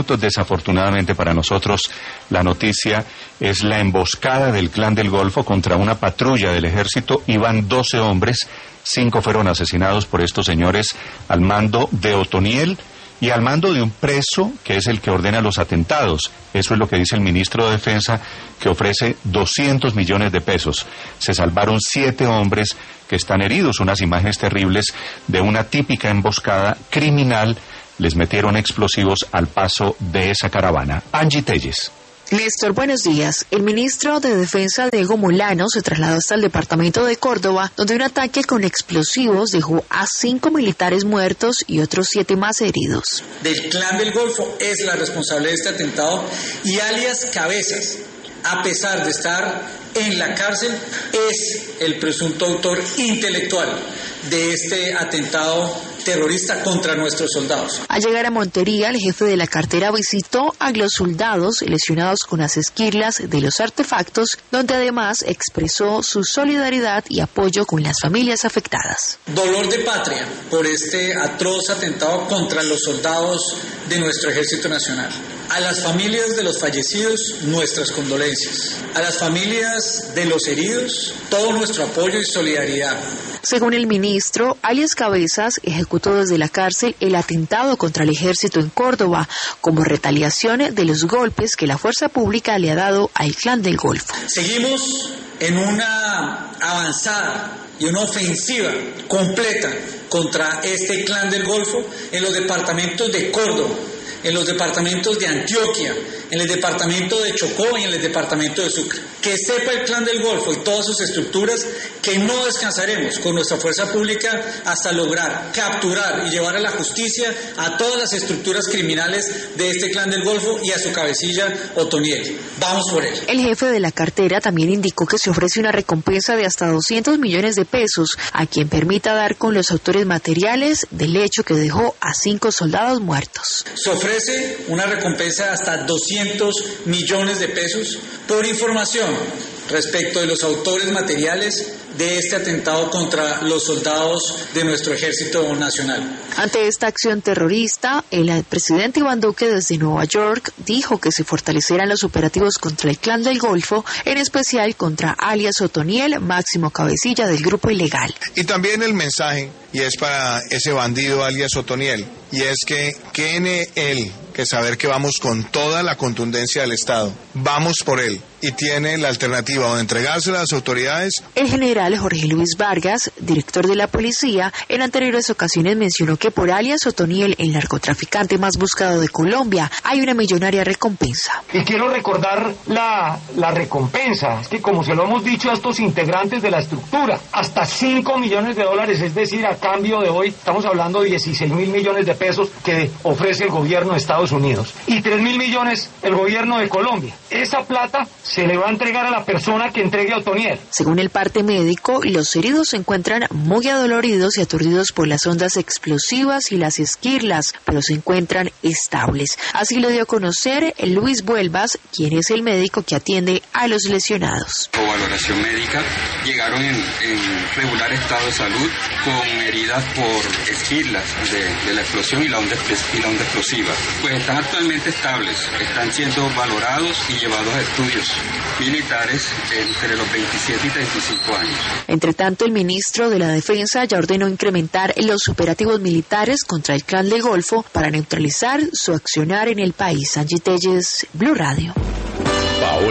Desafortunadamente para nosotros, la noticia es la emboscada del Clan del Golfo contra una patrulla del ejército. Iban 12 hombres, 5 fueron asesinados por estos señores al mando de Otoniel y al mando de un preso que es el que ordena los atentados. Eso es lo que dice el ministro de Defensa, que ofrece 200 millones de pesos. Se salvaron 7 hombres que están heridos. Unas imágenes terribles de una típica emboscada criminal. Les metieron explosivos al paso de esa caravana. Angie Telles. Néstor, buenos días. El ministro de Defensa, Diego Molano, se trasladó hasta el departamento de Córdoba, donde un ataque con explosivos dejó a 5 militares muertos y otros 7 más heridos. Del Clan del Golfo es la responsable de este atentado y alias Cabezas, a pesar de estar en la cárcel, es el presunto autor intelectual de este atentado terrorista contra nuestros soldados. Al llegar a Montería, el jefe de la cartera visitó a los soldados lesionados con las esquirlas de los artefactos, donde además expresó su solidaridad y apoyo con las familias afectadas. Dolor de patria por este atroz atentado contra los soldados de nuestro Ejército Nacional. A las familias de los fallecidos, nuestras condolencias. A las familias de los heridos, todo nuestro apoyo y solidaridad. Según el ministro, alias Cabezas ejecutó desde la cárcel el atentado contra el ejército en Córdoba como retaliación de los golpes que la fuerza pública le ha dado al Clan del Golfo. Seguimos en una avanzada y una ofensiva completa contra este Clan del Golfo en los departamentos de Córdoba, en los departamentos de Antioquia, en el departamento de Chocó y en el departamento de Sucre. Que sepa el Clan del Golfo y todas sus estructuras que no descansaremos con nuestra fuerza pública hasta lograr capturar y llevar a la justicia a todas las estructuras criminales de este Clan del Golfo y a su cabecilla Otoniel. Vamos por él. El jefe de la cartera también indicó que se ofrece una recompensa de hasta 200 millones de pesos a quien permita dar con los autores materiales del hecho que dejó a 5 soldados muertos. Se ofrece una recompensa de hasta 200 millones de pesos por información respecto de los autores materiales de este atentado contra los soldados de nuestro Ejército Nacional. Ante esta acción terrorista, el presidente Iván Duque desde Nueva York dijo que se fortalecerán los operativos contra el Clan del Golfo, en especial contra alias Otoniel, máximo cabecilla del grupo ilegal. Y también el mensaje, y es para ese bandido alias Otoniel, y es que tiene él que saber que vamos con toda la contundencia del Estado, vamos por él, y tiene la alternativa o de entregársela a las autoridades. El general Jorge Luis Vargas, director de la policía, en anteriores ocasiones mencionó que por alias Otoniel, el narcotraficante más buscado de Colombia, hay una millonaria recompensa. Y quiero recordar la recompensa, es que como se lo hemos dicho a estos integrantes de la estructura, hasta 5 millones de dólares, es decir, a cambio de hoy estamos hablando de 16 mil millones de pesos que ofrece el gobierno de Estados Unidos y 3 mil millones el gobierno de Colombia. Esa plata se le va a entregar a la persona que entregue a Otoniel. Según el parte médico, los heridos se encuentran muy adoloridos y aturdidos por las ondas explosivas y las esquirlas, pero se encuentran estables. Así lo dio a conocer Luis Vuelvas, quien es el médico que atiende a los lesionados. O valoración médica, llegaron en regular estado de salud con heridas por esquirlas de la explosión y la onda explosiva. Pues están actualmente estables, están siendo valorados y llevados a estudios militares entre los 27 y 35 años. Entre tanto, el ministro de la Defensa ya ordenó incrementar los operativos militares contra el Clan del Golfo para neutralizar su accionar en el país. Angie Telles, Blue Radio.